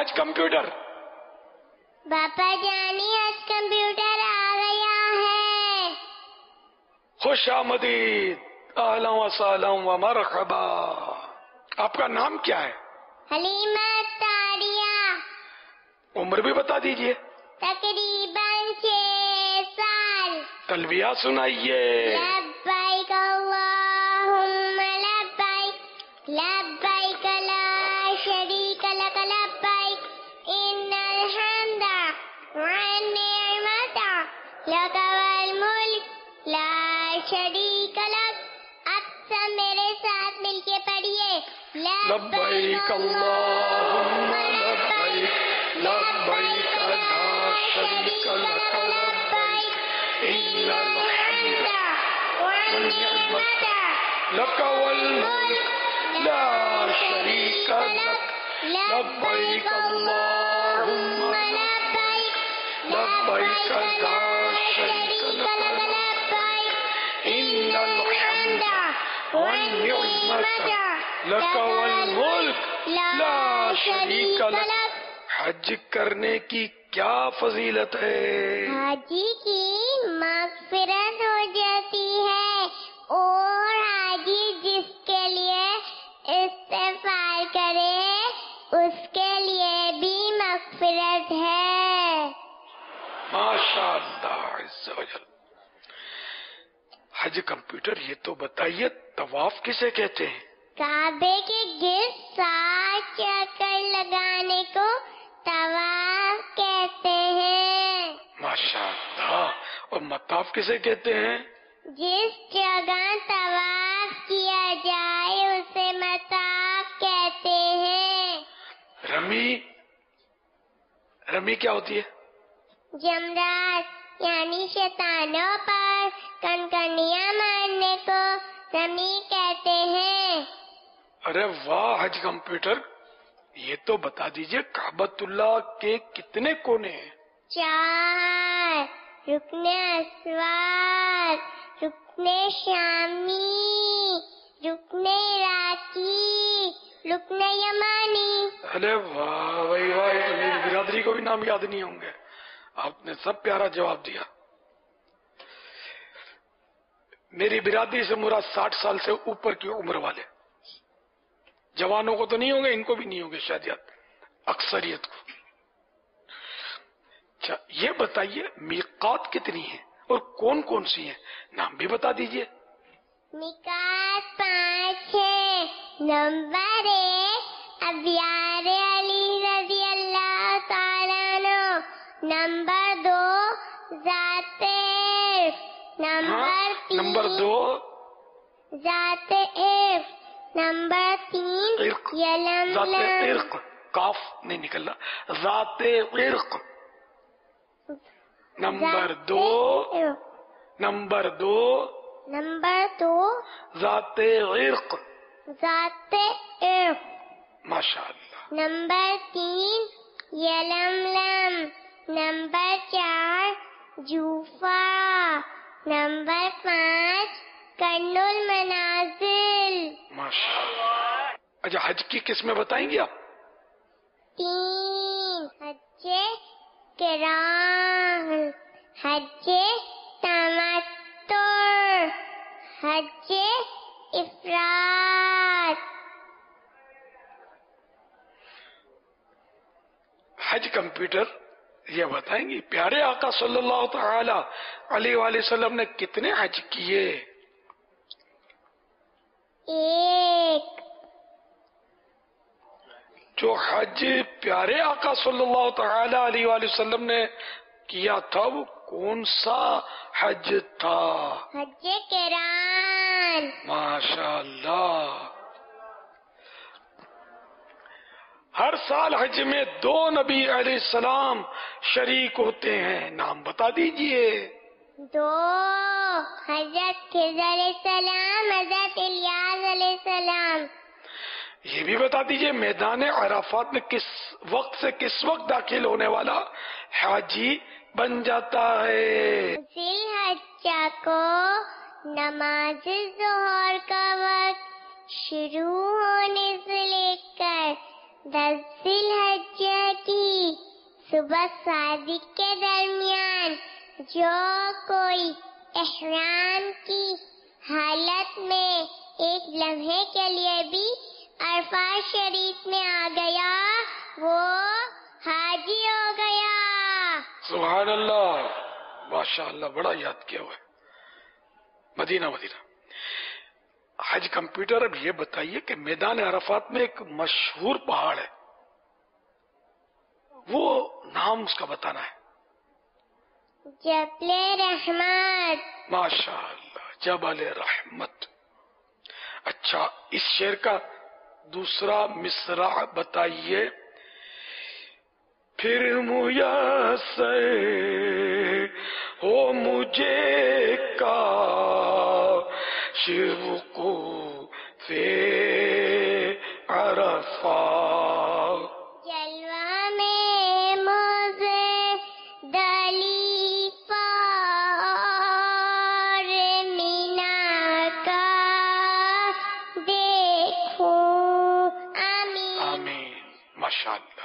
حج computer. باپا جانی حج computer آ گیا ہے. خوش آمدید، اہلا و سہلا و مرحبا. آپ کا نام کیا ہے؟ حلیمہ تاریہ. عمر بھی بتا دیجئے. تقریباً 6 سال. تلبیہ سنائیے. لبیک اللہم لبیک لبیک لا شریک لک لبیک ان الحمد والنعمت لک والملک لا شریک لک. اب سب میرے ساتھ مل کے پڑھیے. لبیک اللہم لبیک لبیک لا شریک لک لبیک ان الحمد والنعمت لک والملک لا شریک لک. لبیک اللہم لبیک لبیک لا شریک لک لبیک ان الحمد والنعمت لک والملک لا شریک لک. حج کرنے کی کیا فضیلت ہے؟ حاجی کی مغفرت ہو جاتی ہے اور حاجی جس کے لیے استغفار کرے اس کے لیے بھی مغفرت ہے. ماشاء اللہ عز و جل. حج کمپیوٹر یہ تو بتائیے طواف کسے کہتے ہیں؟ کعبے کے گرد 7 چکر لگانے کو طواف کہتے ہیں. ماشاء اللہ. اور مطاف کسے کہتے ہیں؟ جس جگہ طواف کیا جائے اسے مطاف کہتے ہیں. رمی کیا ہوتی ہے؟ جمرات یعنی شیطانوں پر کنکریاں مارنے کو رمی کہتے ہیں. ارے واہ حج کمپیوٹر، یہ تو بتا دیجئے کعبۃ اللہ کے کتنے کونے ہیں؟ 4. رکن اسود، رکن شامی، رکن عراقی، رکن یمانی. ارے واہ بھائی واہ، میری برادری کو بھی نام یاد نہیں ہوں گے. آپ نے سب پیارا جواب دیا. میری برادری سے مراد 60 سال سے اوپر کی عمر والے. جوانوں کو تو نہیں ہوں گے، ان کو بھی نہیں ہوں گے شاید، اکثریت کو. اچھا یہ بتائیے میقات کتنی ہیں اور کون کون سی ہیں؟ نام بھی بتا دیجئے. میقات 5 ہے. نمبر 1 ابیار علی رضی اللہ تعالیٰ عنہ. نمبر 2 ذات عرف. نمبر 2 ذات عرف. نمبر 3 یلملم. ذات عرق، کاف نہیں نکلنا، ذات عرق. نمبر 2 ذات عرق. ذات عرف. ماشاء اللہ. نمبر 3 یلملم. نمبر 4 جوفا. نمبر 5 کرن المنازل. ماشاء اللہ. اچھا حج کی قسمیں بتائیں گے آپ؟ 3 حج قران، حج تمتع، حج افراد. حج کمپیوٹر یہ بتائیں گے پیارے آقا صلی اللہ تعالی علیہ وآلہ وسلم نے کتنے حج کیے؟ 1. جو حج پیارے آقا صلی اللہ تعالی علیہ وآلہ وسلم نے کیا تھا وہ کون سا حج تھا؟ حج قران. ماشاء اللہ. ہر سال حج میں 2 نبی علیہ السلام شریک ہوتے ہیں، نام بتا دیجئے. 2 حضرت خضر علیہ السلام، حضرت الیاس علیہ السلام. یہ بھی بتا دیجئے میدان عرفات میں کس وقت سے کس وقت داخل ہونے والا حاجی بن جاتا ہے؟ ذی الحجہ کو نماز ظہر کا وقت شروع ہونے سے لے کر 10 ذی الحجہ صبح صادق کے درمیان جو کوئی احرام کی حالت میں ایک لمحے کے لیے بھی عرفات شریف میں آ گیا وہ حاجی ہو گیا. سبحان اللہ، ماشاء اللہ، بڑا یاد کیا ہوا ہے. مدینہ. حج کمپیوٹر، اب یہ بتائیے کہ میدان عرفات میں ایک مشہور پہاڑ ہے، وہ نام اس کا بتانا ہے. جبل رحمت. ماشاء اللہ، جبل رحمت. اچھا، اس شعر کا دوسرا مصرع بتائیے. پھر میسر ہو مجھے کاش وقوف عرفات. جلوہ میں مجھے دلیفہ اور مینا کا دیکھوں. آمین. آمین. ماشاء اللہ.